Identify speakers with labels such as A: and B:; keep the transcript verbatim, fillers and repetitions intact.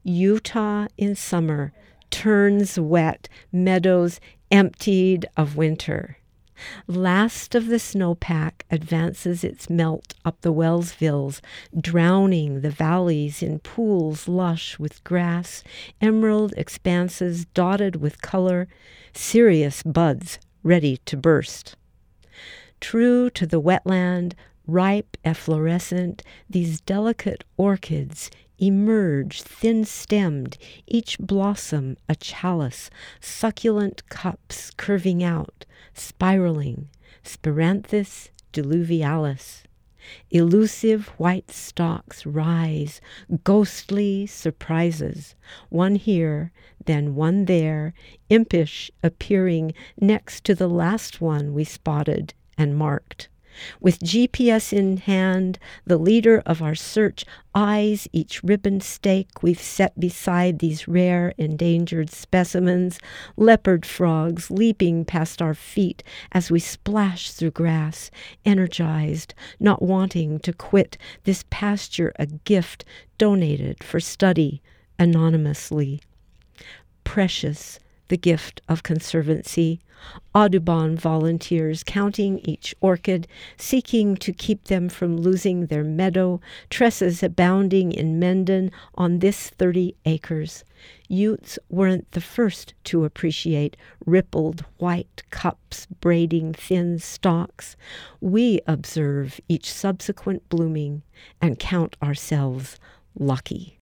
A: Utah in summer turns wet, meadows emptied of winter. Last of the snowpack advances its melt up the Wellsvilles, drowning the valleys in pools lush with grass, emerald expanses dotted with color, serious buds ready to burst. True to the wetland, ripe, efflorescent, these delicate orchids emerge thin-stemmed, each blossom a chalice, succulent cups curving out, spiraling, Speranthus diluvialis. Elusive white stalks rise, ghostly surprises, one here, then one there, impish appearing next to the last one we spotted and marked. With G P S in hand, the leader of our search eyes each ribbon stake we've set beside these rare endangered specimens, leopard frogs leaping past our feet as we splash through grass, energized, not wanting to quit this pasture, a gift donated for study anonymously. Precious, the gift of conservancy. Audubon volunteers counting each orchid, seeking to keep them from losing their meadow, tresses abounding in Mendon on this thirty acres. Utes weren't the first to appreciate rippled white cups braiding thin stalks. We observe each subsequent blooming and count ourselves lucky.